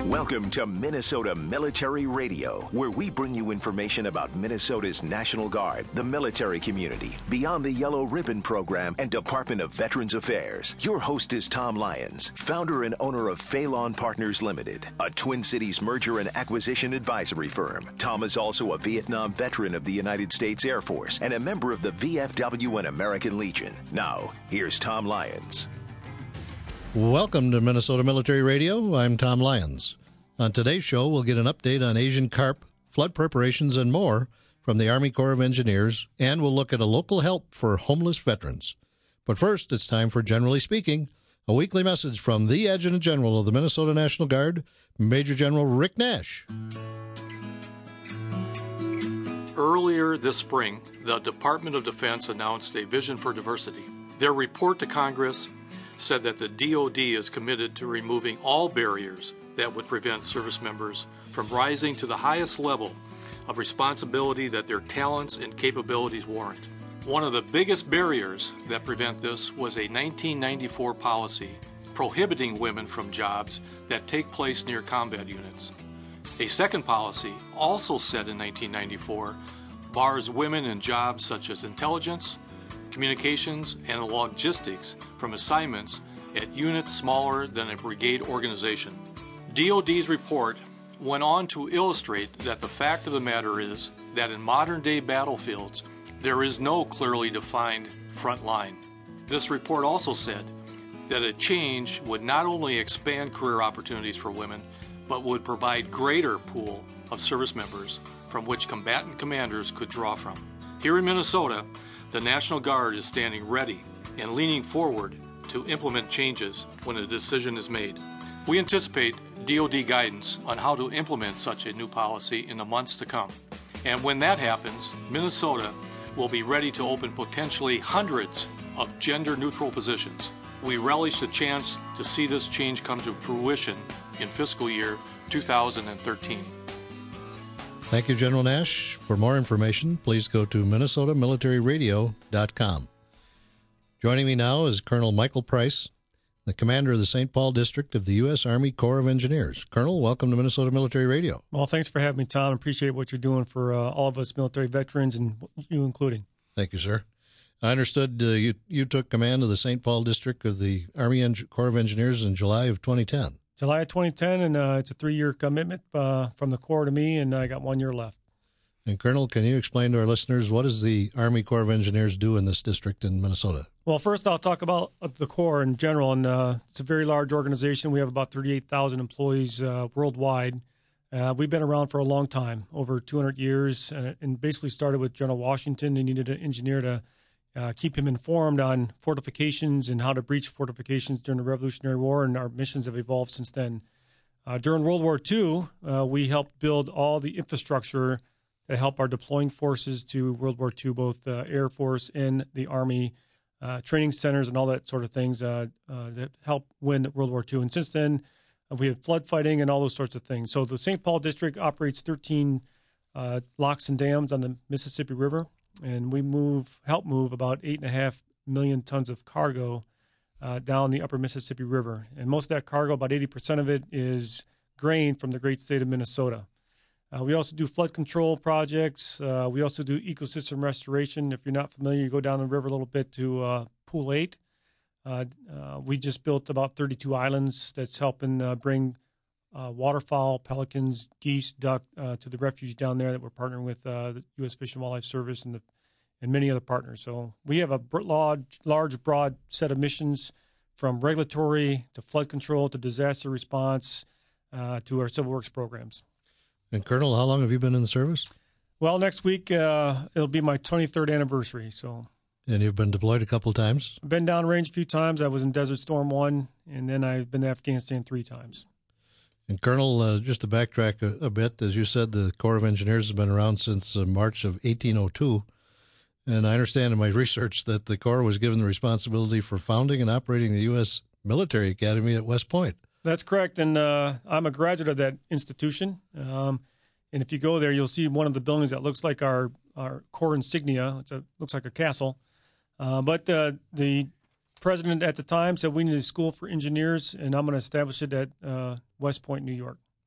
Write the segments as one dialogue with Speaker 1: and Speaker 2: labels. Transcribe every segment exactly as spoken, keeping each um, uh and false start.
Speaker 1: Welcome to Minnesota Military Radio, where we bring you information about Minnesota's National Guard, the military community, Beyond the Yellow Ribbon Program, and Department of Veterans Affairs. Your host is Tom Lyons, founder and owner of Phelan Partners Limited, a Twin Cities merger and acquisition advisory firm. Tom is also a Vietnam veteran of the United States Air Force and a member of the V F W and American Legion. Now, here's Tom Lyons.
Speaker 2: Welcome to Minnesota Military Radio. I'm Tom Lyons. On today's show, we'll get an update on Asian carp, flood preparations, and more from the Army Corps of Engineers, and we'll look at a local help for homeless veterans. But first, it's time for Generally Speaking, a weekly message from the Adjutant General of the Minnesota National Guard, Major General Rick Nash.
Speaker 3: Earlier this spring, the Department of Defense announced a vision for diversity. Their report to Congress said that the D O D is committed to removing all barriers that would prevent service members from rising to the highest level of responsibility that their talents and capabilities warrant. One of the biggest barriers that prevent this was a nineteen ninety-four policy prohibiting women from jobs that take place near combat units. A second policy, also set in nineteen ninety-four, bars women in jobs such as intelligence, communications, and logistics from assignments at units smaller than a brigade organization. D O D's report went on to illustrate that the fact of the matter is that in modern-day battlefields, there is no clearly defined front line. This report also said that a change would not only expand career opportunities for women, but would provide greater pool of service members from which combatant commanders could draw from. Here in Minnesota, the National Guard is standing ready and leaning forward to implement changes when a decision is made. We anticipate D O D guidance on how to implement such a new policy in the months to come. And when that happens, Minnesota will be ready to open potentially hundreds of gender-neutral positions. We relish the chance to see this change come to fruition in fiscal year two thousand thirteen.
Speaker 2: Thank you, General Nash. For more information, please go to minnesota military radio dot com. Joining me now is Colonel Michael Price, the commander of the Saint Paul District of the U S Army Corps of Engineers. Colonel, welcome to Minnesota Military Radio.
Speaker 4: Well, thanks for having me, Tom. I appreciate what you're doing for uh, all of us military veterans, and you including.
Speaker 2: Thank you, sir. I understood uh, you, you took command of the Saint Paul District of the Army Eng- Corps of Engineers in July of twenty ten.
Speaker 4: July of twenty ten, and uh, it's a three-year commitment uh, from the Corps to me, and I got one year left.
Speaker 2: And Colonel, can you explain to our listeners, what does the Army Corps of Engineers do in this district in Minnesota?
Speaker 4: Well, first I'll talk about the Corps in general, and uh, it's a very large organization. We have about thirty-eight thousand employees uh, worldwide. Uh, we've been around for a long time, over two hundred years, and, and basically started with General Washington. They needed an engineer to uh, keep him informed on fortifications and how to breach fortifications during the Revolutionary War, and our missions have evolved since then. Uh, during World War Two, uh, we helped build all the infrastructure to help our deploying forces to World War Two, both the Air Force and the Army, uh, training centers and all that sort of things uh, uh, that help win World War Two. And since then, uh, we have flood fighting and all those sorts of things. So the Saint Paul District operates thirteen uh, locks and dams on the Mississippi River, and we move, help move about eight and a half million tons of cargo uh, down the upper Mississippi River. And most of that cargo, about eighty percent of it, is grain from the great state of Minnesota. Uh, we also do flood control projects. Uh, we also do ecosystem restoration. If you're not familiar, you go down the river a little bit to uh, Pool eight. Uh, uh, we just built about thirty-two islands that's helping uh, bring uh, waterfowl, pelicans, geese, duck uh, to the refuge down there that we're partnering with uh, the U S Fish and Wildlife Service and, the, and many other partners. So we have a large, large, broad set of missions, from regulatory to flood control to disaster response uh, to our civil works programs.
Speaker 2: And Colonel, how long have you been in the service?
Speaker 4: Well, next week uh, it'll be my twenty-third anniversary. So,
Speaker 2: and you've been deployed a couple of times?
Speaker 4: I've been downrange a few times. I was in Desert Storm one, and then I've been to Afghanistan three times.
Speaker 2: And Colonel, uh, just to backtrack a, a bit, as you said, the Corps of Engineers has been around since uh, March of eighteen oh two. And I understand in my research that the Corps was given the responsibility for founding and operating the U S Military Academy at West Point.
Speaker 4: That's correct, and uh, I'm a graduate of that institution. Um, and if you go there, you'll see one of the buildings that looks like our, our Corps insignia. It looks like a castle. Uh, but uh, the president at the time said we need a school for engineers, and I'm going to establish it at uh, West Point, New York.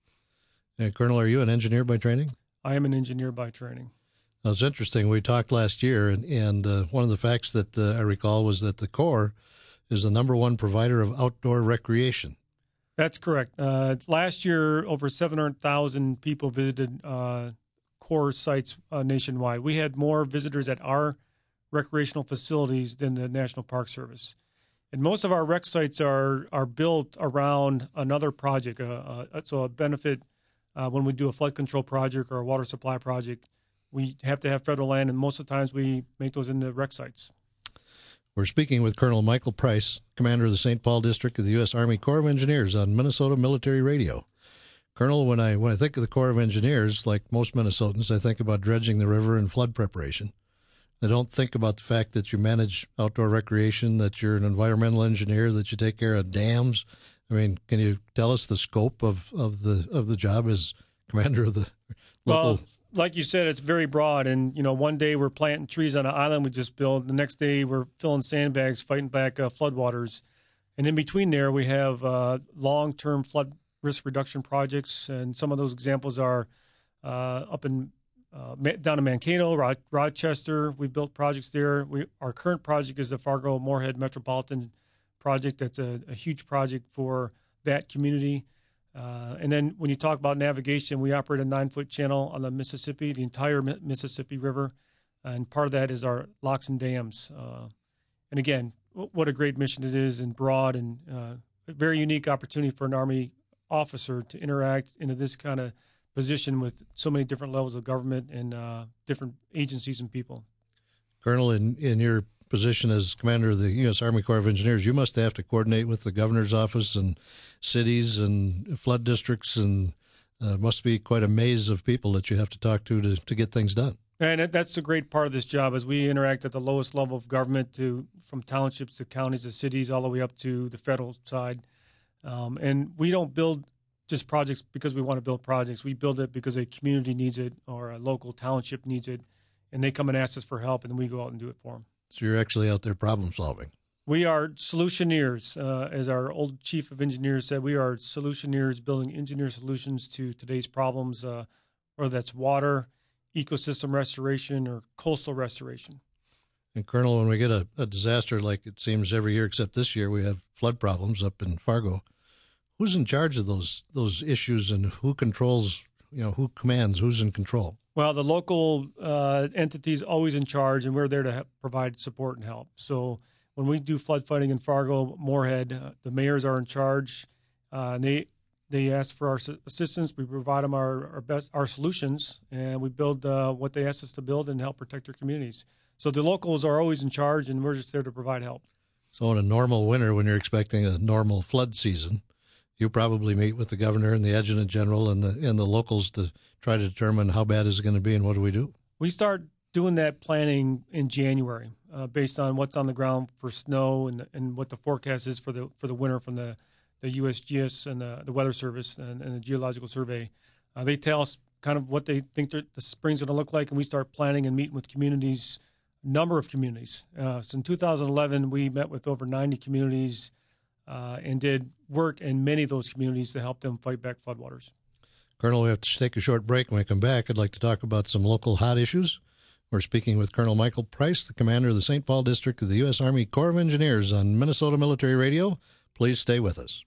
Speaker 2: And Colonel, are you an engineer by training?
Speaker 4: I am an engineer by training.
Speaker 2: Well, it's interesting. We talked last year, and, and uh, one of the facts that uh, I recall was that the Corps is the number one provider of outdoor recreation.
Speaker 4: That's correct. Uh, last year, over seven hundred thousand people visited uh, Corps sites uh, nationwide. We had more visitors at our recreational facilities than the National Park Service. And most of our rec sites are are built around another project. Uh, uh, so a benefit uh, when we do a flood control project or a water supply project, we have to have federal land, and most of the times we make those into rec sites.
Speaker 2: We're speaking with Colonel Michael Price, commander of the Saint Paul District of the U S Army Corps of Engineers on Minnesota Military Radio. Colonel, when I when I think of the Corps of Engineers, like most Minnesotans, I think about dredging the river and flood preparation. I don't think about the fact that you manage outdoor recreation, that you're an environmental engineer, that you take care of dams. I mean, can you tell us the scope of, of the of the job as commander of the local?
Speaker 4: Well, like you said, it's very broad. And, you know, one day we're planting trees on an island we just built. The next day we're filling sandbags, fighting back uh, floodwaters. And in between there, we have uh, long-term flood risk reduction projects. And some of those examples are uh, up in Uh, down in Mankato, Ro- Rochester. We built projects there. We, our current project is the Fargo-Moorhead Metropolitan Project. That's a, a huge project for that community. Uh, and then when you talk about navigation, we operate a nine-foot channel on the Mississippi, the entire Mi- Mississippi River. And part of that is our locks and dams. Uh, and again, w- what a great mission it is, and broad, and uh, a very unique opportunity for an Army officer to interact into this kind of position with so many different levels of government and uh, different agencies and people.
Speaker 2: Colonel, in, in your position as commander of the U S Army Corps of Engineers, you must have to coordinate with the governor's office and cities and flood districts, and uh, must be quite a maze of people that you have to talk to to, to get things done.
Speaker 4: And that's a great part of this job, as we interact at the lowest level of government, to from townships to counties to cities, all the way up to the federal side. Um, and we don't build just projects because we want to build projects. We build it because a community needs it or a local township needs it, and they come and ask us for help, and then we go out and do it for them.
Speaker 2: So you're actually out there problem solving.
Speaker 4: We are solutioneers. Uh, as our old chief of engineers said, we are solutioneers, building engineer solutions to today's problems, uh, whether that's water, ecosystem restoration, or coastal restoration.
Speaker 2: And Colonel, when we get a, a disaster like it seems every year, except this year, we have flood problems up in Fargo. Who's in charge of those those issues, and who controls, you know, who commands, who's in control?
Speaker 4: Well, the local uh, entity is always in charge, and we're there to help provide support and help. So when we do flood fighting in Fargo, Moorhead, uh, the mayors are in charge. Uh, and they they ask for our assistance. We provide them our, our best our solutions, and we build uh, what they ask us to build and help protect their communities. So the locals are always in charge, and we're just there to provide help.
Speaker 2: So in a normal winter, when you're expecting a normal flood season, you probably meet with the governor and the adjutant general and the and the locals to try to determine how bad is it going to be and what do we do?
Speaker 4: We start doing that planning in January, uh, based on what's on the ground for snow and and what the forecast is for the for the winter from the, the U S G S and the, the Weather Service and, and the Geological Survey. Uh, they tell us kind of what they think the spring's going to look like, and we start planning and meeting with communities, a number of communities. Uh, so in two thousand eleven, we met with over ninety communities uh, and did work in many of those communities to help them fight back floodwaters.
Speaker 2: Colonel, we have to take a short break. When we come back, I'd like to talk about some local hot issues. We're speaking with Colonel Michael Price, the commander of the Saint Paul District of the U S Army Corps of Engineers on Minnesota Military Radio. Please stay with us.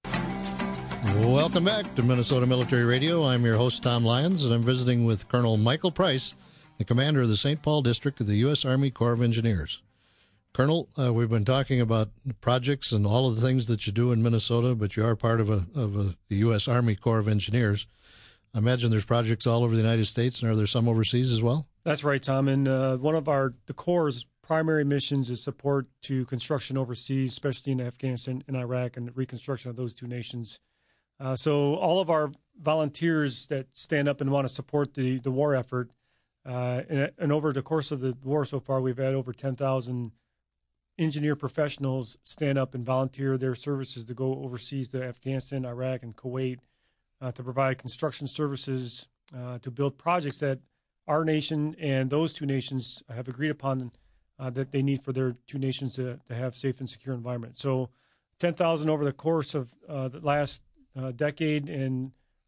Speaker 2: Welcome back to Minnesota Military Radio. I'm your host, Tom Lyons, and I'm visiting with Colonel Michael Price, the commander of the Saint Paul District of the U S Army Corps of Engineers. Colonel, uh, we've been talking about projects and all of the things that you do in Minnesota, but you are part of a of a, the U S Army Corps of Engineers. I imagine there's projects all over the United States, and are there some overseas as well?
Speaker 4: That's right, Tom. And uh, one of our the Corps' primary missions is support to construction overseas, especially in Afghanistan and Iraq, and the reconstruction of those two nations. Uh, so all of our volunteers that stand up and want to support the, the war effort, uh, and, and over the course of the war so far, we've had over ten thousand engineer professionals stand up and volunteer their services to go overseas to Afghanistan, Iraq, and Kuwait uh, to provide construction services uh, to build projects that our nation and those two nations have agreed upon uh, that they need for their two nations to, to have safe and secure environment. So ten thousand over the course of uh, the last uh, decade, and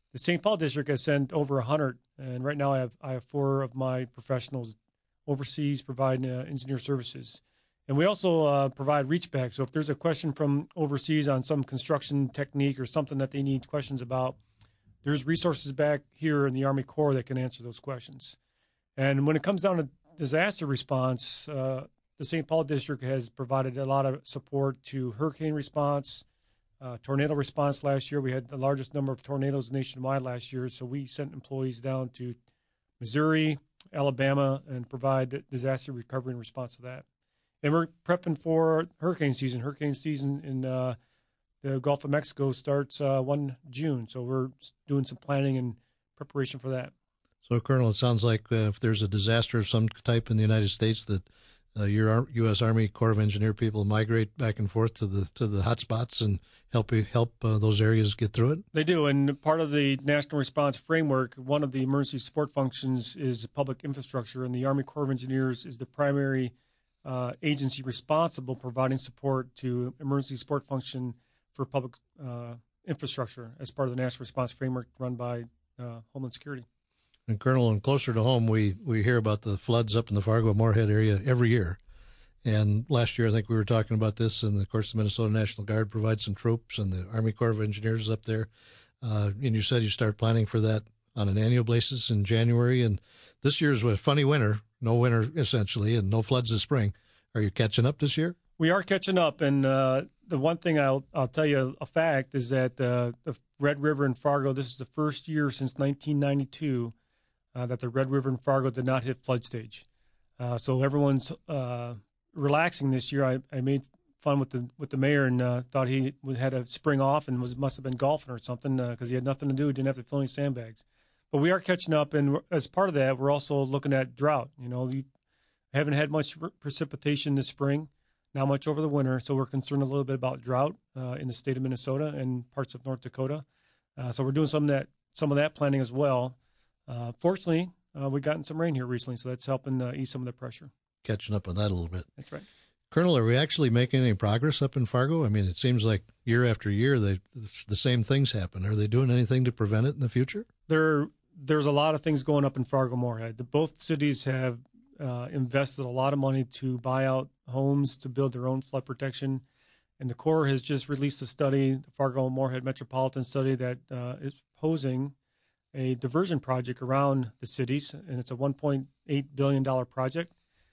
Speaker 4: the Saint Paul district has sent over one hundred, and right now I have I have four of my professionals overseas providing uh, engineer services. And we also uh, provide reach back. So if there's a question from overseas on some construction technique or something that they need questions about, there's resources back here in the Army Corps that can answer those questions. And when it comes down to disaster response, uh, the Saint Paul district has provided a lot of support to hurricane response, uh, tornado response last year. We had the largest number of tornadoes nationwide last year, so we sent employees down to Missouri, Alabama, and provide disaster recovery and response to that. And we're prepping for hurricane season. Hurricane season in uh, the Gulf of Mexico starts uh, the first of June, so we're doing some planning and preparation for that.
Speaker 2: So, Colonel, it sounds like uh, if there's a disaster of some type in the United States, that uh, your U S Army Corps of Engineer people migrate back and forth to the to the hot spots and help help uh, those areas get through it?
Speaker 4: They do, and part of the National Response Framework, one of the emergency support functions is public infrastructure, and the Army Corps of Engineers is the primary Uh, agency responsible providing support to emergency support function for public uh, infrastructure as part of the National Response Framework run by uh, Homeland Security.
Speaker 2: And Colonel, and closer to home, we, we hear about the floods up in the Fargo-Moorhead area every year. And last year, I think we were talking about this, and of course the Minnesota National Guard provides some troops, and the Army Corps of Engineers up there. Uh, and you said you start planning for that on an annual basis in January. And this year's a funny winter. No winter, essentially, and no floods this spring. Are you catching up this year?
Speaker 4: We are catching up, and uh, the one thing I'll I'll tell you a fact is that uh, the Red River in Fargo, this is the first year since nineteen ninety-two uh, that the Red River in Fargo did not hit flood stage. Uh, so everyone's uh, relaxing this year. I, I made fun with the with the mayor and uh, thought he had a spring off and was must have been golfing or something because uh, he had nothing to do. He didn't have to fill any sandbags. But we are catching up, and as part of that, we're also looking at drought. You know, you haven't had much precipitation this spring, not much over the winter, so we're concerned a little bit about drought uh, in the state of Minnesota and parts of North Dakota. Uh, so we're doing some of that, some of that planning as well. Uh, fortunately, uh, we've gotten some rain here recently, so that's helping uh, ease some of the pressure.
Speaker 2: Catching up on that a little bit.
Speaker 4: That's right.
Speaker 2: Colonel, are we actually making any progress up in Fargo? I mean, it seems like year after year, they, the same things happen. Are they doing anything to prevent it in the future?
Speaker 4: There, there's a lot of things going up in Fargo-Moorhead. The, both cities have uh, invested a lot of money to buy out homes to build their own flood protection. And the Corps has just released a study, the Fargo-Moorhead Metropolitan Study, that uh, is posing a diversion project around the cities, and it's a one point eight billion dollars project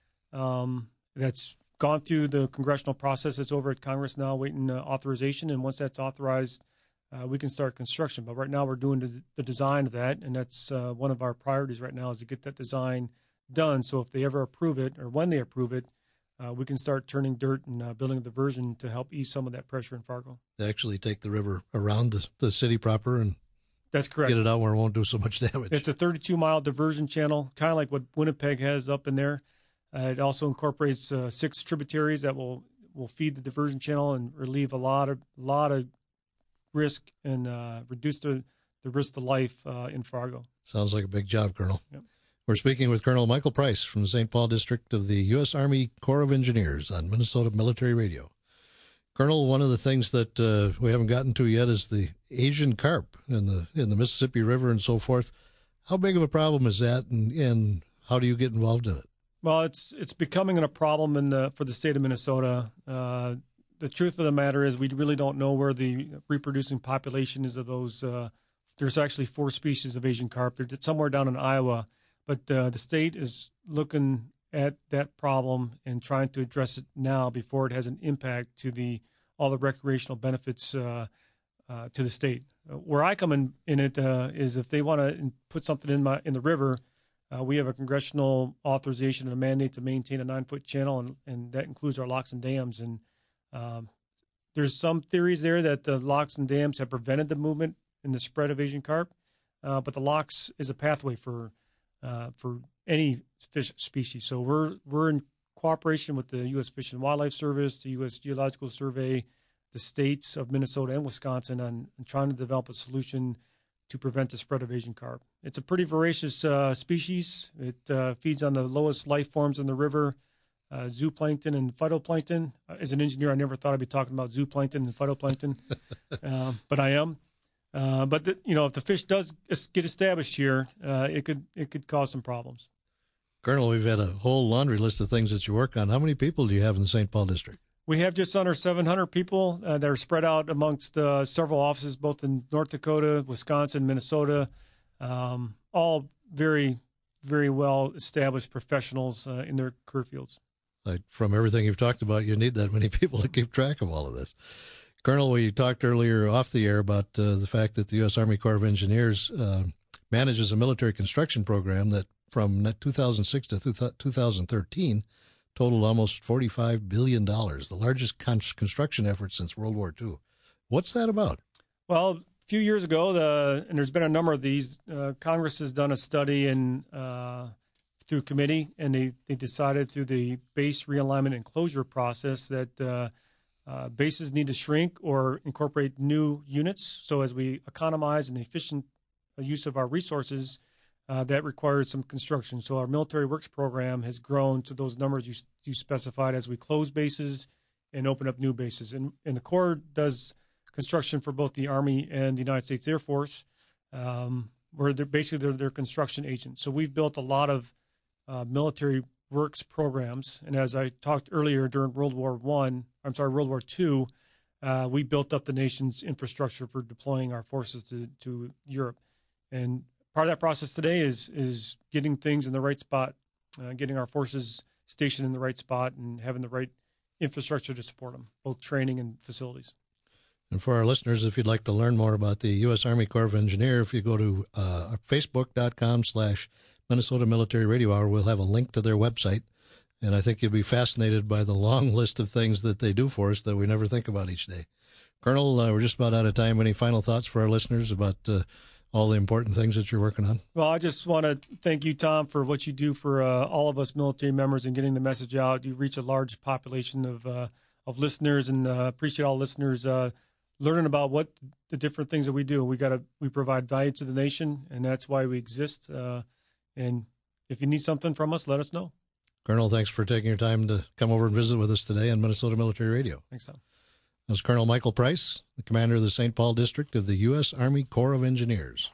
Speaker 4: um, that's gone through the congressional process. It's over at Congress now waiting uh, authorization, and once that's authorized, uh, we can start construction. But right now we're doing the, the design of that, and that's uh, one of our priorities right now is to get that design done. So if they ever approve it, or when they approve it, uh, we can start turning dirt and uh, building a diversion to help ease some of that pressure in Fargo.
Speaker 2: They actually take the river around the, the city proper and
Speaker 4: that's correct.
Speaker 2: Get it out where it won't do so much damage.
Speaker 4: It's a thirty-two mile diversion channel, kind of like what Winnipeg has up in there. Uh, it also incorporates uh, six tributaries that will, will feed the diversion channel and relieve a lot of lot of risk and uh, reduce the, the risk to life uh, in Fargo.
Speaker 2: Sounds like a big job, Colonel.
Speaker 4: Yep.
Speaker 2: We're speaking with Colonel Michael Price from the Saint Paul District of the U S Army Corps of Engineers on Minnesota Military Radio. Colonel, one of the things that uh, we haven't gotten to yet is the Asian carp in the in the Mississippi River and so forth. How big of a problem is that, and, and how do you get involved in it?
Speaker 4: Well, it's it's becoming a problem in the for the state of Minnesota. Uh, the truth of the matter is we really don't know where the reproducing population is of those. Uh, there's actually four species of Asian carp. They're somewhere down in Iowa, but uh, the state is looking at that problem and trying to address it now before it has an impact to the all the recreational benefits uh, uh, to the state. Uh, where I come in, in it uh, is if they want to put something in my in the river, uh, we have a congressional authorization and a mandate to maintain a nine-foot channel, and, and that includes our locks and dams. And um, there's some theories there that the locks and dams have prevented the movement and the spread of Asian carp, uh, but the locks is a pathway for uh, for any fish species. So we're we're in cooperation with the U S Fish and Wildlife Service, the U S Geological Survey, the states of Minnesota and Wisconsin on, on trying to develop a solution to prevent the spread of Asian carp. It's a pretty voracious uh, species. It uh, feeds on the lowest life forms in the river, uh, zooplankton and phytoplankton. Uh, as an engineer, I never thought I'd be talking about zooplankton and phytoplankton, uh, but I am. Uh, but the, you know, if the fish does get established here, uh, it could it could cause some problems.
Speaker 2: Colonel, we've had a whole laundry list of things that you work on. How many people do you have in the Saint Paul district?
Speaker 4: We have just under seven hundred people uh, that are spread out amongst uh, several offices, both in North Dakota, Wisconsin, Minnesota, um, all very, very well established professionals uh, in their career fields.
Speaker 2: Like, from everything you've talked about, you need that many people to keep track of all of this. Colonel, we talked earlier off the air about uh, the fact that the U S Army Corps of Engineers uh, manages a military construction program that from two thousand six to two thousand thirteen totaled almost forty-five billion dollars, the largest con- construction effort since World War Two. What's that about?
Speaker 4: Well, a few years ago, the, and there's been a number of these, uh, Congress has done a study and uh, through committee, and they, they decided through the base realignment and closure process that uh, Uh, bases need to shrink or incorporate new units. So as we economize and efficient use of our resources, uh, that requires some construction. So our military works program has grown to those numbers you, you specified as we close bases and open up new bases. And, and the Corps does construction for both the Army and the United States Air Force, um, where they're basically they're, they're construction agents. So we've built a lot of uh, military works programs, and as I talked earlier, during World War One, I'm sorry, World War Two, uh, we built up the nation's infrastructure for deploying our forces to, to Europe. And part of that process today is is getting things in the right spot, uh, getting our forces stationed in the right spot, and having the right infrastructure to support them, both training and facilities.
Speaker 2: And for our listeners, if you'd like to learn more about the U S Army Corps of Engineers, if you go to uh, facebook.com slash Minnesota Military Radio Hour, we'll have a link to their website. And I think you'll be fascinated by the long list of things that they do for us that we never think about each day. Colonel, uh, we're just about out of time. Any final thoughts for our listeners about uh, all the important things that you're working on?
Speaker 4: Well, I just want to thank you, Tom, for what you do for uh, all of us military members and getting the message out. You reach a large population of uh, of listeners, and uh, appreciate all listeners uh, learning about what the different things that we do. We got to we provide value to the nation, and that's why we exist. Uh, and if you need something from us, let us know.
Speaker 2: Colonel, thanks for taking your time to come over and visit with us today on Minnesota Military Radio.
Speaker 4: Thanks, Tom.
Speaker 2: That was Colonel Michael Price, the commander of the Saint Paul District of the U S Army Corps of Engineers.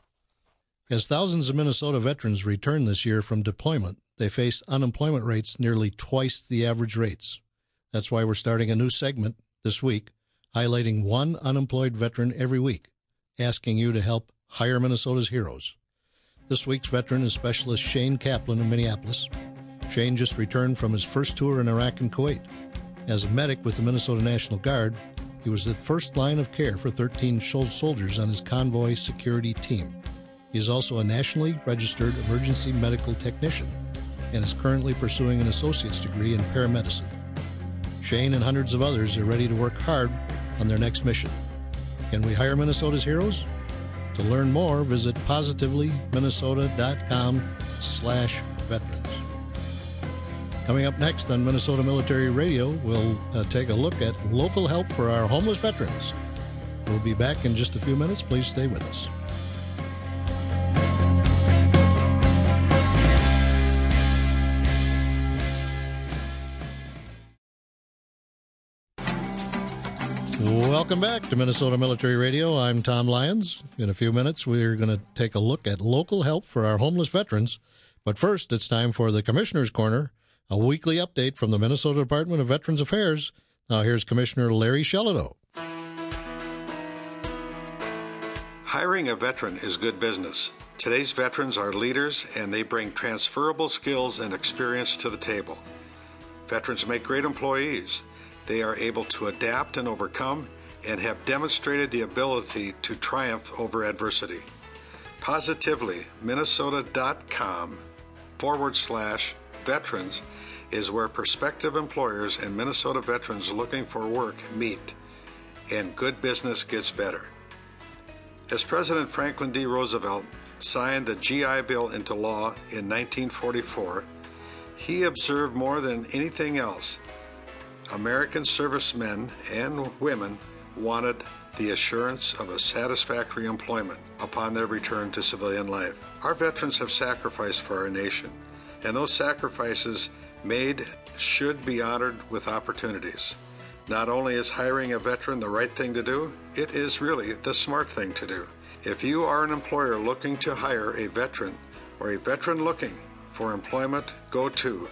Speaker 2: As thousands of Minnesota veterans return this year from deployment, they face unemployment rates nearly twice the average rates. That's why we're starting a new segment this week, highlighting one unemployed veteran every week, asking you to help hire Minnesota's heroes. This week's veteran is Specialist Shane Kaplan of Minneapolis. Shane just returned from his first tour in Iraq and Kuwait. As a medic with the Minnesota National Guard, he was the first line of care for thirteen soldiers on his convoy security team. He is also a nationally registered emergency medical technician and is currently pursuing an associate's degree in paramedicine. Shane and hundreds of others are ready to work hard on their next mission. Can we hire Minnesota's heroes? To learn more, visit positivelyminnesota.com slash veterans. Coming up next on Minnesota Military Radio, we'll uh, take a look at local help for our homeless veterans. We'll be back in just a few minutes. Please stay with us. Welcome back to Minnesota Military Radio. I'm Tom Lyons. In a few minutes, we're going to take a look at local help for our homeless veterans. But first, it's time for the Commissioner's Corner, a weekly update from the Minnesota Department of Veterans Affairs. Now here's Commissioner Larry Shelito.
Speaker 5: Hiring a veteran is good business. Today's veterans are leaders, and they bring transferable skills and experience to the table. Veterans make great employees. They are able to adapt and overcome and have demonstrated the ability to triumph over adversity. Positively, Minnesota.com forward slash veterans is where prospective employers and Minnesota veterans looking for work meet, and good business gets better. As President Franklin D. Roosevelt signed the G I Bill into law in nineteen forty-four, he observed more than anything else American servicemen and women wanted the assurance of a satisfactory employment upon their return to civilian life. Our veterans have sacrificed for our nation, and those sacrifices made should be honored with opportunities. Not only is hiring a veteran the right thing to do, it is really the smart thing to do. If you are an employer looking to hire a veteran or a veteran looking for employment, go to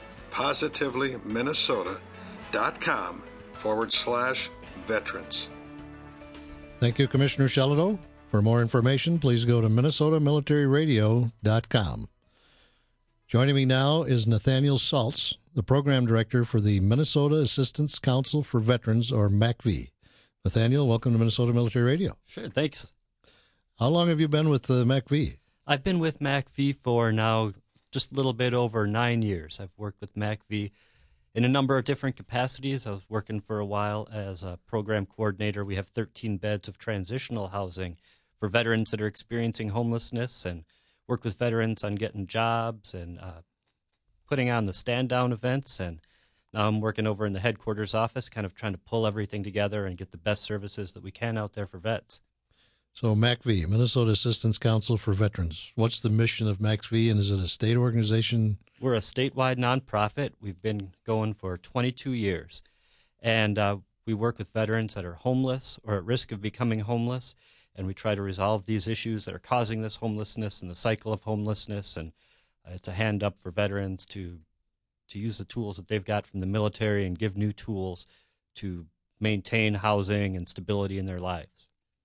Speaker 5: positivelyminnesota.com forward slash veterans.
Speaker 2: Thank you, Commissioner Shelito. For more information, please go to minnesota military radio dot com. Joining me now is Nathaniel Saltz, the Program Director for the Minnesota Assistance Council for Veterans, or M A C V. Nathaniel, welcome to Minnesota Military Radio.
Speaker 6: Sure, thanks.
Speaker 2: How long have you been with the M A C V?
Speaker 6: I've been with M A C V for now just a little bit over nine years. I've worked with M A C V in a number of different capacities. I was working for a while as a program coordinator. We have thirteen beds of transitional housing for veterans that are experiencing homelessness, and work with veterans on getting jobs and uh, putting on the stand-down events. And now I'm working over in the headquarters office, kind of trying to pull everything together and get the best services that we can out there for vets.
Speaker 2: So M A C V, Minnesota Assistance Council for Veterans. What's the mission of M A C V, and is it a state organization?
Speaker 6: We're a statewide nonprofit. We've been going for twenty-two years, and uh, we work with veterans that are homeless or at risk of becoming homeless, and we try to resolve these issues that are causing this homelessness and the cycle of homelessness. And uh, it's a hand up for veterans to to use the tools that they've got from the military and give new tools to maintain housing and stability in their lives.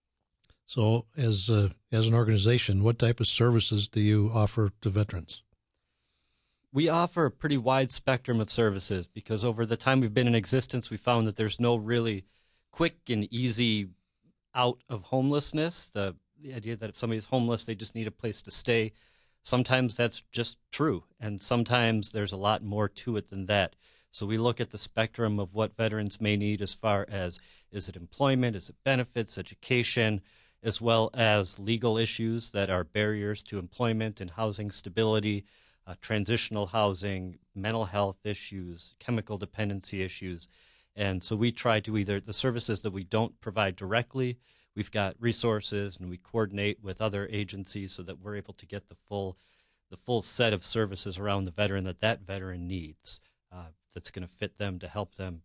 Speaker 2: So as uh, as an organization, what type of services do you offer to veterans?
Speaker 6: We offer a pretty wide spectrum of services because over the time we've been in existence, we found that there's no really quick and easy out of homelessness. The, the idea that if somebody's homeless, they just need a place to stay. Sometimes that's just true, and sometimes there's a lot more to it than that. So we look at the spectrum of what veterans may need as far as, is it employment, is it benefits, education, as well as legal issues that are barriers to employment and housing stability, uh, transitional housing, mental health issues, chemical dependency issues. And so we try to either, the services that we don't provide directly, we've got resources and we coordinate with other agencies so that we're able to get the full the full set of services around the veteran that that veteran needs, uh, that's going to fit them to help them,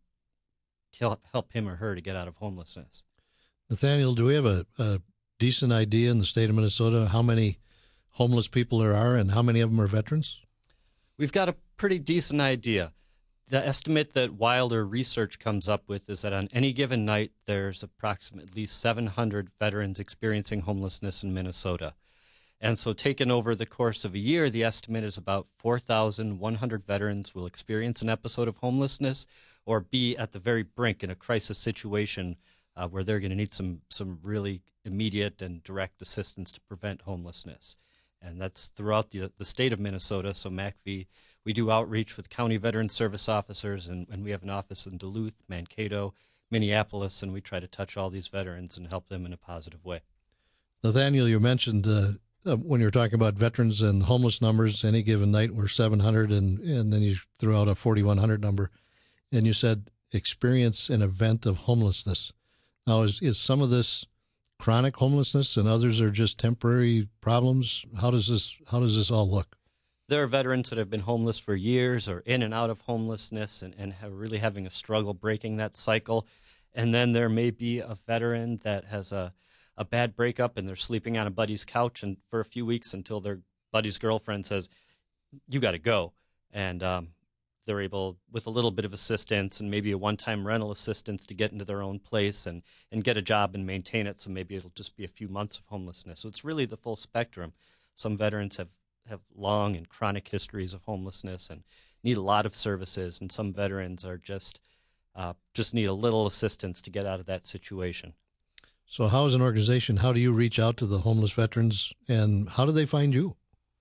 Speaker 6: help him or her to get out of homelessness.
Speaker 2: Nathaniel, do we have a, a decent idea in the state of Minnesota how many homeless people there are and how many of them are veterans?
Speaker 6: We've got a pretty decent idea. The estimate that Wilder Research comes up with is that on any given night, there's approximately seven hundred veterans experiencing homelessness in Minnesota. And so taken over the course of a year, the estimate is about four thousand one hundred veterans will experience an episode of homelessness or be at the very brink in a crisis situation uh, where they're going to need some, some really immediate and direct assistance to prevent homelessness. And that's throughout the, the state of Minnesota. So M A C V, we do outreach with county veteran service officers, and, and we have an office in Duluth, Mankato, Minneapolis, and we try to touch all these veterans and help them in a positive way.
Speaker 2: Nathaniel, you mentioned uh, uh, when you were talking about veterans and homeless numbers, any given night were seven hundred, and, and then you threw out a forty-one hundred number, and you said experience an event of homelessness. Now, is, is some of this chronic homelessness and others are just temporary problems? How does this how does this all look?
Speaker 6: There are veterans that have been homeless for years or in and out of homelessness and, and have really having a struggle breaking that cycle. And then there may be a veteran that has a, a bad breakup and they're sleeping on a buddy's couch and for a few weeks until their buddy's girlfriend says, you got to go. And um, they're able, with a little bit of assistance and maybe a one-time rental assistance, to get into their own place and, and get a job and maintain it. So maybe it'll just be a few months of homelessness. So it's really the full spectrum. Some veterans have, have long and chronic histories of homelessness and need a lot of services, and some veterans are just uh, just need a little assistance to get out of that situation.
Speaker 2: So how, as an organization, how do you reach out to the homeless veterans, and how do they find you?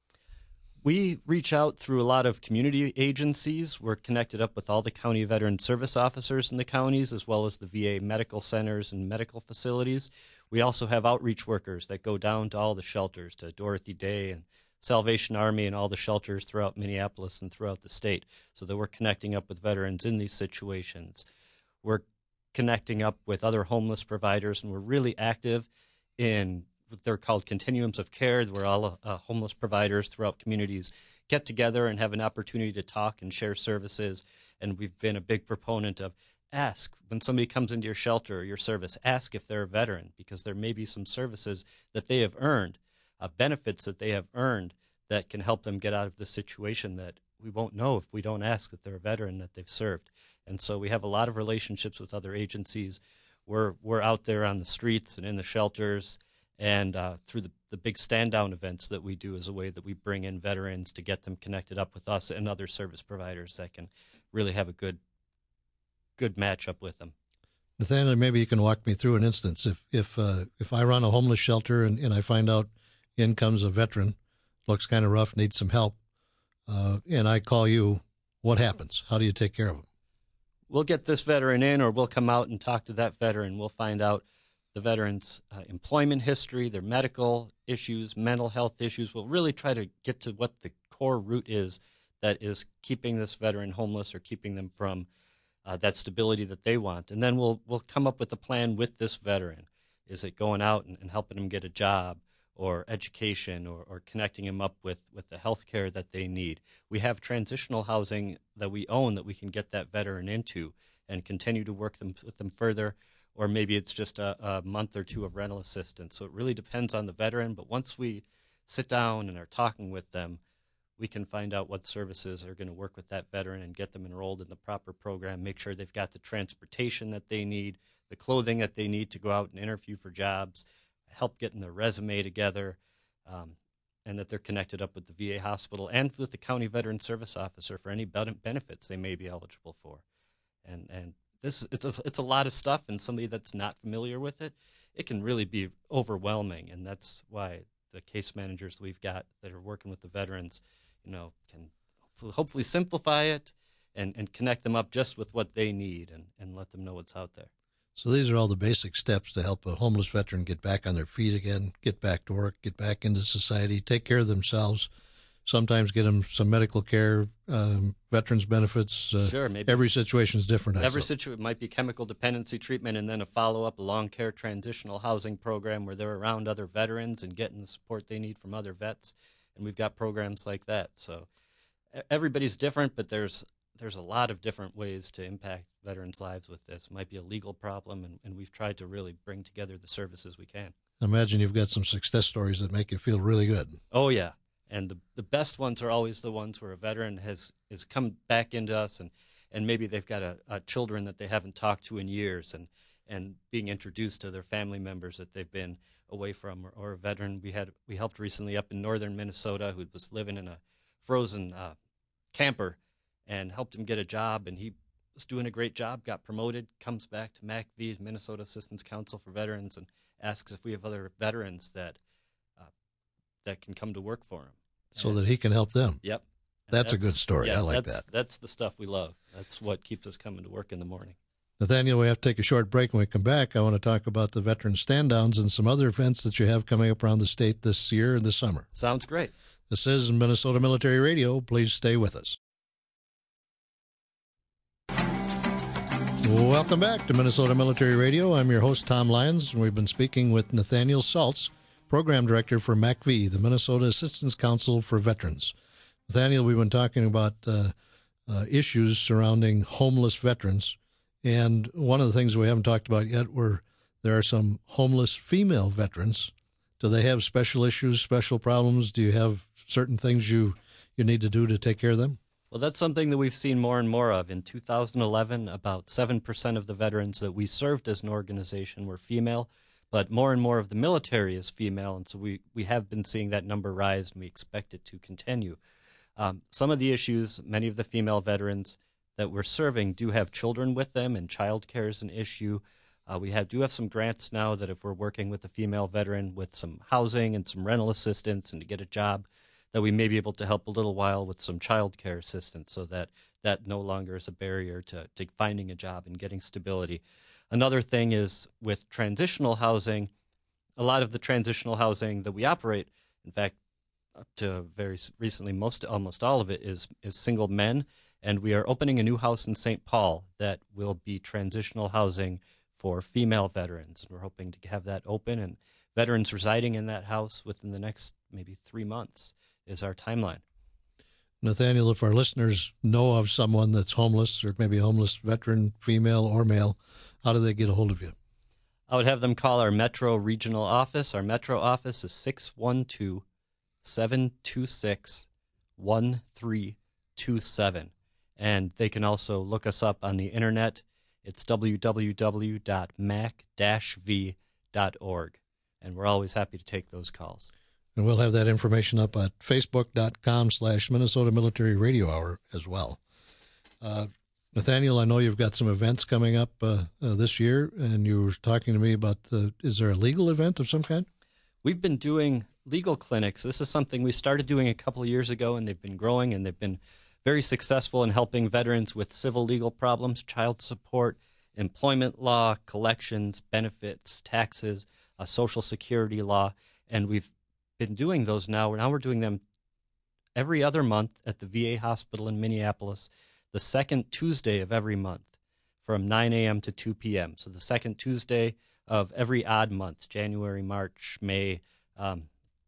Speaker 6: We reach out through a lot of community agencies. We're connected up with all the county veteran service officers in the counties, as well as the V A medical centers and medical facilities. We also have outreach workers that go down to all the shelters, to Dorothy Day and Salvation Army and all the shelters throughout Minneapolis and throughout the state, so that we're connecting up with veterans in these situations. We're connecting up with other homeless providers, and we're really active in what they're called continuums of care, where all uh, homeless providers throughout communities get together and have an opportunity to talk and share services. And we've been a big proponent of ask when somebody comes into your shelter or your service, ask if they're a veteran, because there may be some services that they have earned, uh, benefits that they have earned that can help them get out of the situation that we won't know if we don't ask that they're a veteran that they've served. And so we have a lot of relationships with other agencies. We're we're out there on the streets and in the shelters, and uh, through the, the big stand-down events that we do is a way that we bring in veterans to get them connected up with us and other service providers that can really have a good good matchup with them.
Speaker 2: Nathaniel, maybe you can walk me through an instance. If if uh, if I run a homeless shelter and, and I find out in comes a veteran, looks kind of rough, needs some help, uh, and I call you, what happens? How do you take care of them?
Speaker 6: We'll get this veteran in, or we'll come out and talk to that veteran. We'll find out the veteran's uh, employment history, their medical issues, mental health issues. We'll really try to get to what the core root is that is keeping this veteran homeless or keeping them from uh, that stability that they want. And then we'll we'll come up with a plan with this veteran. Is it going out and, and helping them get a job or education or, or connecting them up with, with the health care that they need? We have transitional housing that we own that we can get that veteran into and continue to work them with them further, or maybe it's just a, a month or two of rental assistance. So it really depends on the veteran, but once we sit down and are talking with them, we can find out what services are going to work with that veteran and get them enrolled in the proper program, make sure they've got the transportation that they need, the clothing that they need to go out and interview for jobs, help getting their resume together, um, and that they're connected up with the V A hospital and with the county veteran service officer for any benefits they may be eligible for. And and this it's a, it's a lot of stuff, and somebody that's not familiar with it, it can really be overwhelming. And that's why the case managers we've got that are working with the veterans, you know, can hopefully simplify it and, and connect them up just with what they need and, and let them know what's out there.
Speaker 2: So these are all the basic steps to help a homeless veteran get back on their feet again, get back to work, get back into society, take care of themselves, sometimes get them some medical care, um, veterans benefits. Uh,
Speaker 6: sure, maybe.
Speaker 2: Every situation is different.
Speaker 6: Every situation might be chemical dependency treatment and then a follow-up, a long care transitional housing program where they're around other veterans and getting the support they need from other vets. And we've got programs like that. So everybody's different, but there's there's a lot of different ways to impact veterans' lives with this. It might be a legal problem, and, and we've tried to really bring together the services we can.
Speaker 2: I imagine you've got some success stories that make you feel really good.
Speaker 6: Oh, yeah. And the the best ones are always the ones where a veteran has, has come back into us, and, and maybe they've got a, a children that they haven't talked to in years, and, and being introduced to their family members that they've been away from, or, or a veteran we had we helped recently up in northern Minnesota who was living in a frozen uh, camper, and helped him get a job, and he was doing a great job, got promoted, comes back to M A C V, Minnesota Assistance Council for Veterans, and asks if we have other veterans that uh, that can come to work for him.
Speaker 2: So
Speaker 6: and,
Speaker 2: that he can help them.
Speaker 6: Yep.
Speaker 2: That's, that's a good story.
Speaker 6: Yeah,
Speaker 2: I like
Speaker 6: that's,
Speaker 2: that.
Speaker 6: That's the stuff we love. That's what keeps us coming to work in the morning.
Speaker 2: Nathaniel, we have to take a short break. When we come back, I want to talk about the veteran stand-downs and some other events that you have coming up around the state this year and this summer.
Speaker 6: Sounds great.
Speaker 2: This is Minnesota Military Radio. Please stay with us. Welcome back to Minnesota Military Radio. I'm your host, Tom Lyons, and we've been speaking with Nathaniel Saltz, Program Director for M A C V, the Minnesota Assistance Council for Veterans. Nathaniel, we've been talking about uh, uh, issues surrounding homeless veterans, and one of the things we haven't talked about yet were there are some homeless female veterans. Do they have special issues, special problems? Do you have certain things you, you need to do to take care of them?
Speaker 6: Well, that's something that we've seen more and more of. In two thousand eleven, about seven percent of the veterans that we served as an organization were female, but more and more of the military is female, and so we, we have been seeing that number rise, and we expect it to continue. Um, some of the issues, many of the female veterans that we're serving do have children with them, and child care is an issue. Uh, we have do have some grants now that if we're working with a female veteran with some housing and some rental assistance and to get a job, that we may be able to help a little while with some child care assistance so that that no longer is a barrier to, to finding a job and getting stability. Another thing is with transitional housing, a lot of the transitional housing that we operate, in fact, up to very recently, most almost all of it is is single men, and we are opening a new house in Saint Paul that will be transitional housing for female veterans, and we're hoping to have that open, and veterans residing in that house within the next maybe three months is our timeline.
Speaker 2: Nathaniel, if our listeners know of someone that's homeless or maybe a homeless veteran, female or male, how do they get a hold of you?
Speaker 6: I would have them call our Metro Regional Office. Our Metro office is six one two, seven two six, one three two seven. And they can also look us up on the internet. It's w w w dot mac dash v dot org. And we're always happy to take those calls.
Speaker 2: And we'll have that information up at facebook.com slash Minnesota Military Radio Hour as well. Uh, Nathaniel, I know you've got some events coming up uh, uh, this year, and you were talking to me about, uh, is there a legal event of some kind?
Speaker 6: We've been doing legal clinics. This is something we started doing a couple of years ago, and they've been growing, and they've been very successful in helping veterans with civil legal problems, child support, employment law, collections, benefits, taxes, uh, Social Security law, and we've been doing those now. Now we're doing them every other month at the V A hospital in Minneapolis, the second Tuesday of every month from nine a.m. to two p.m. So the second Tuesday of every odd month, January, March, May, um,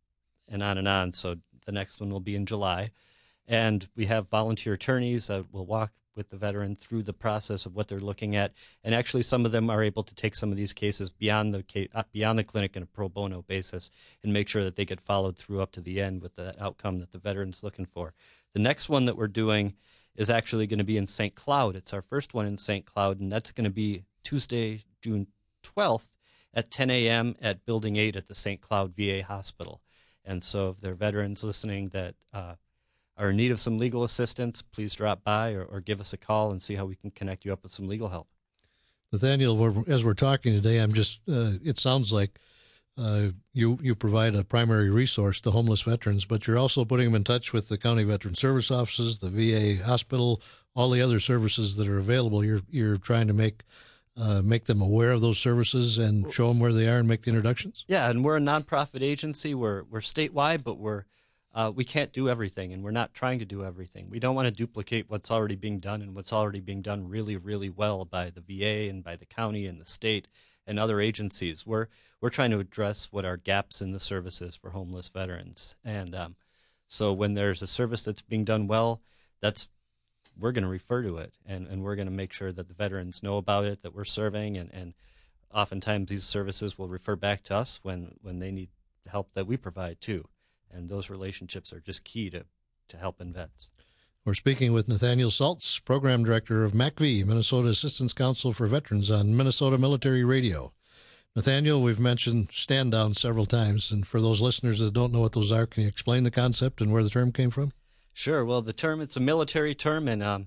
Speaker 6: and on and on. So the next one will be in July. And we have volunteer attorneys that will walk with the veteran through the process of what they're looking at. And actually, some of them are able to take some of these cases beyond the case, beyond the clinic on a pro bono basis and make sure that they get followed through up to the end with the outcome that the veteran's looking for. The next one that we're doing is actually going to be in Saint Cloud. It's our first one in Saint Cloud, and that's going to be Tuesday, June twelfth at ten a.m. at Building eight at the Saint Cloud V A Hospital. And so if there are veterans listening that uh, are in need of some legal assistance, please drop by or, or give us a call and see how we can connect you up with some legal help.
Speaker 2: Nathaniel, we're, as we're talking today, I'm just, uh, it sounds like uh, you, you provide a primary resource to homeless veterans, but you're also putting them in touch with the county veteran service offices, the V A hospital, all the other services that are available. You're, you're trying to make Uh, make them aware of those services and show them where they are and make the introductions?
Speaker 6: Yeah, and we're a nonprofit agency. We're we're statewide, but we're uh, we can't do everything, and we're not trying to do everything. We don't want to duplicate what's already being done and what's already being done really, really well by the V A and by the county and the state and other agencies. We're we're trying to address what are gaps in the services for homeless veterans. And um, so when there's a service that's being done well, that's we're going to refer to it, and, and we're going to make sure that the veterans know about it, that we're serving, and, and oftentimes these services will refer back to us when, when they need help that we provide too. And those relationships are just key to, to helping vets.
Speaker 2: We're speaking with Nathaniel Saltz, Program Director of M A C V, Minnesota Assistance Council for Veterans, on Minnesota Military Radio. Nathaniel, we've mentioned stand down several times, and for those listeners that don't know what those are, can you explain the concept and where the term came from?
Speaker 6: Sure. Well, the term, it's a military term, and um,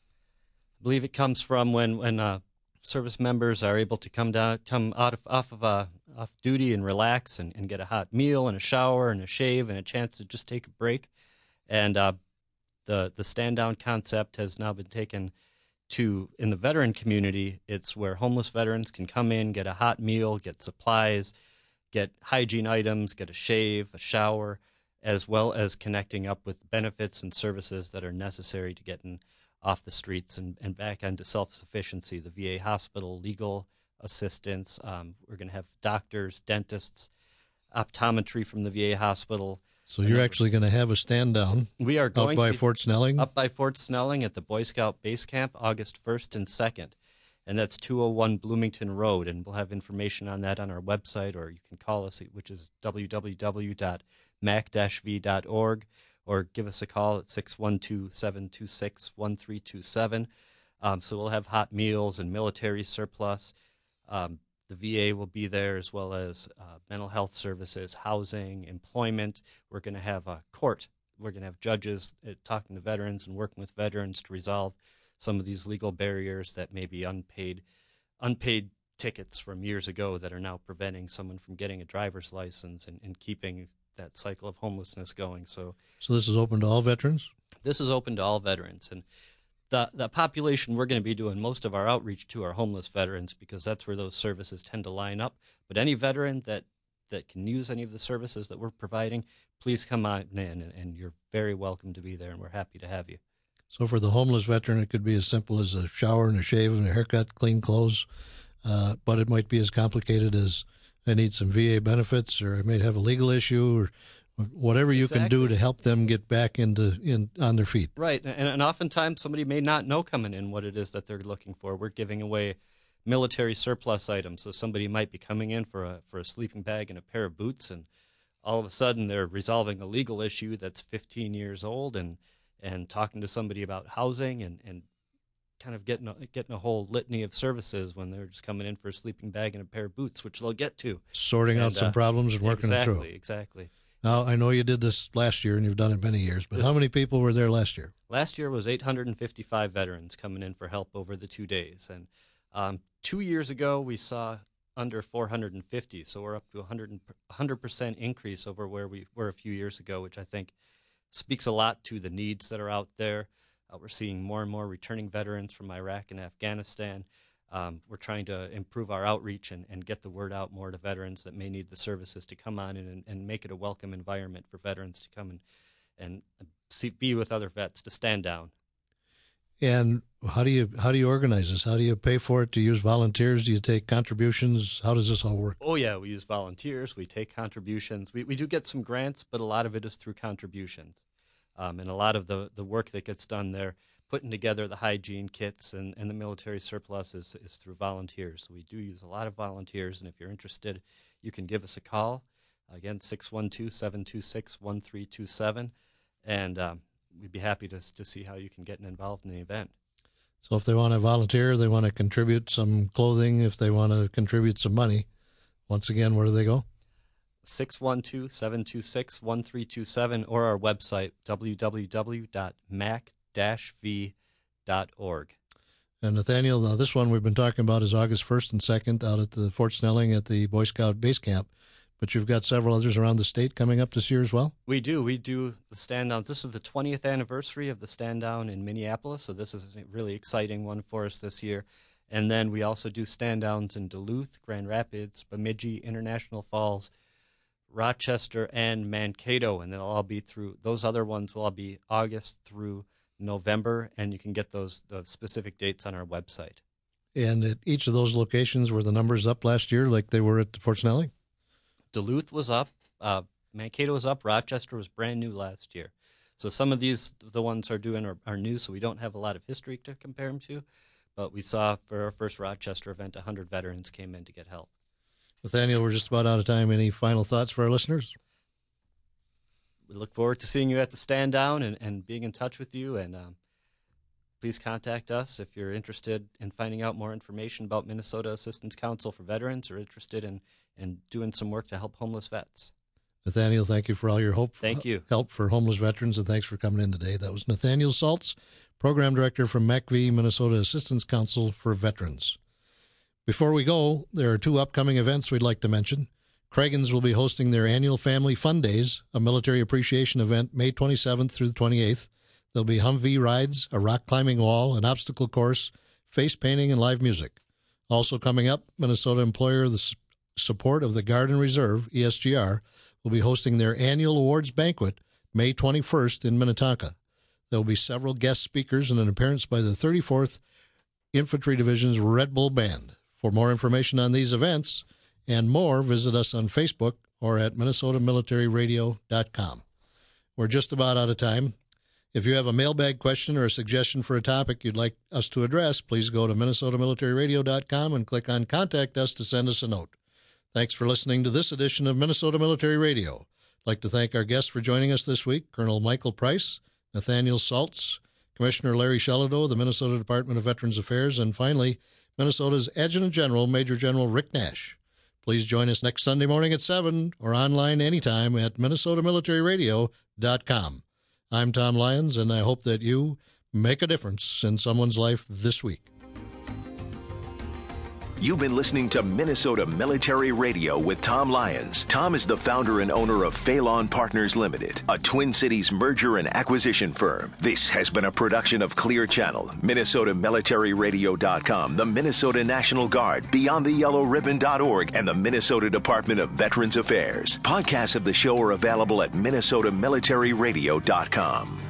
Speaker 6: I believe it comes from when, when uh, service members are able to come down, come out of, off of uh, off duty and relax and, and get a hot meal and a shower and a shave and a chance to just take a break. And uh, the the stand-down concept has now been taken to, in the veteran community, it's where homeless veterans can come in, get a hot meal, get supplies, get hygiene items, get a shave, a shower, as well as connecting up with benefits and services that are necessary to getting off the streets and, and back into self-sufficiency. The V A hospital, legal assistance. Um, we're going to have doctors, dentists, optometry from the V A hospital.
Speaker 2: So you're actually going to have a stand down
Speaker 6: we are going
Speaker 2: up by
Speaker 6: to,
Speaker 2: Fort Snelling?
Speaker 6: Up by Fort Snelling at the Boy Scout Base Camp, August first and second. And that's two oh one Bloomington Road. And we'll have information on that on our website, or you can call us, which is w w w dot mac dash v dot org, or give us a call at six one two, seven two six, one three two seven. Um, so we'll have hot meals and military surplus. Um, the V A will be there, as well as uh, mental health services, housing, employment. We're going to have a court. We're going to have judges uh, talking to veterans and working with veterans to resolve some of these legal barriers that may be unpaid, unpaid tickets from years ago that are now preventing someone from getting a driver's license and, and keeping that cycle of homelessness going. So,
Speaker 2: so this is open to all veterans?
Speaker 6: This is open to all veterans. And the the population we're going to be doing most of our outreach to are homeless veterans, because that's where those services tend to line up. But any veteran that, that can use any of the services that we're providing, please come on in, and, and you're very welcome to be there, and we're happy to have you.
Speaker 2: So for the homeless veteran, it could be as simple as a shower and a shave and a haircut, clean clothes, uh, but it might be as complicated as I need some V A benefits, or I may have a legal issue, or Whatever you
Speaker 6: Exactly.
Speaker 2: can do to help them get back into in on their feet.
Speaker 6: Right, and, and oftentimes somebody may not know coming in what it is that they're looking for. We're giving away military surplus items, so somebody might be coming in for a for a sleeping bag and a pair of boots, and all of a sudden they're resolving a legal issue that's fifteen years old, and and talking to somebody about housing, and, and kind of getting a, getting a whole litany of services when they're just coming in for a sleeping bag and a pair of boots, which they'll get to.
Speaker 2: Sorting
Speaker 6: and,
Speaker 2: out some
Speaker 6: uh,
Speaker 2: problems and working
Speaker 6: exactly,
Speaker 2: them through.
Speaker 6: Exactly.
Speaker 2: Now, I know you did this last year, and you've done it many years, but
Speaker 6: This-
Speaker 2: how many people were there last year?
Speaker 6: Last year was eight hundred fifty-five veterans coming in for help over the two days. And um, two years ago, we saw under four hundred fifty, so we're up to a one hundred percent increase over where we were a few years ago, which I think speaks a lot to the needs that are out there. Uh, we're seeing more and more returning veterans from Iraq and Afghanistan. Um, we're trying to improve our outreach and, and get the word out more to veterans that may need the services to come on in and, and make it a welcome environment for veterans to come and, and see, be with other vets, to stand down.
Speaker 2: And how do you how do you organize this? How do you pay for it? Do you use volunteers? Do you take contributions? How does this all work?
Speaker 6: Oh, yeah, we use volunteers. We take contributions. We, we do get some grants, but a lot of it is through contributions. Um, and a lot of the, the work that gets done there, putting together the hygiene kits and, and the military surplus is, is through volunteers. So we do use a lot of volunteers, and if you're interested, you can give us a call. Again, six one two, seven two six, one three two seven, and um, we'd be happy to to see how you can get involved in the event.
Speaker 2: So if they want to volunteer, they want to contribute some clothing, if they want to contribute some money, once again, where do they go?
Speaker 6: six one two, seven two six, one three two seven, or our website, w w w dot mac dash v dot org.
Speaker 2: And Nathaniel, now this one we've been talking about is August first and second out at the Fort Snelling at the Boy Scout Base Camp. But you've got several others around the state coming up this year as well?
Speaker 6: We do. We do the stand downs. This is the twentieth anniversary of the stand down in Minneapolis, so this is a really exciting one for us this year. And then we also do stand downs in Duluth, Grand Rapids, Bemidji, International Falls, Rochester, and Mankato, and they'll all be through, those other ones will all be August through November, and you can get those the specific dates on our website.
Speaker 2: And at each of those locations, were the numbers up last year like they were at Fort Snelling?
Speaker 6: Duluth was up, uh, Mankato was up, Rochester was brand new last year. So some of these, the ones are doing are, are new, so we don't have a lot of history to compare them to. But we saw for our first Rochester event, one hundred veterans came in to get help.
Speaker 2: Nathaniel, we're just about out of time. Any final thoughts for our listeners?
Speaker 6: We look forward to seeing you at the stand down and, and being in touch with you. And um, please contact us if you're interested in finding out more information about Minnesota Assistance Council for Veterans or interested in, in doing some work to help homeless vets.
Speaker 2: Nathaniel, thank you for all your hope,
Speaker 6: Thank you.
Speaker 2: help for homeless veterans, and thanks for coming in today. That was Nathaniel Saltz, Program Director from M A C V, Minnesota Assistance Council for Veterans. Before we go, there are two upcoming events we'd like to mention. Craigens will be hosting their annual Family Fun Days, a military appreciation event, May twenty-seventh through the twenty-eighth. There'll be Humvee rides, a rock climbing wall, an obstacle course, face painting, and live music. Also coming up, Minnesota Employer the Support of the Guard and Reserve, E S G R, will be hosting their annual awards banquet, May twenty-first in Minnetonka. There will be several guest speakers and an appearance by the thirty-fourth Infantry Division's Red Bull Band. For more information on these events and more, visit us on Facebook or at minnesota military radio dot com. We're just about out of time. If you have a mailbag question or a suggestion for a topic you'd like us to address, please go to minnesota military radio dot com and click on Contact Us to send us a note. Thanks for listening to this edition of Minnesota Military Radio. I'd like to thank our guests for joining us this week, Colonel Michael Price, Nathaniel Saltz, Commissioner Larry Shellido, the Minnesota Department of Veterans Affairs, and finally, Minnesota's Adjutant General, Major General Rick Nash. Please join us next Sunday morning at seven or online anytime at minnesota military radio dot com. I'm Tom Lyons, and I hope that you make a difference in someone's life this week.
Speaker 1: You've been listening to Minnesota Military Radio with Tom Lyons. Tom is the founder and owner of Phelan Partners Limited, a Twin Cities merger and acquisition firm. This has been a production of Clear Channel, minnesota military radio dot com, the Minnesota National Guard, beyond the yellow ribbon dot org, and the Minnesota Department of Veterans Affairs. Podcasts of the show are available at minnesota military radio dot com.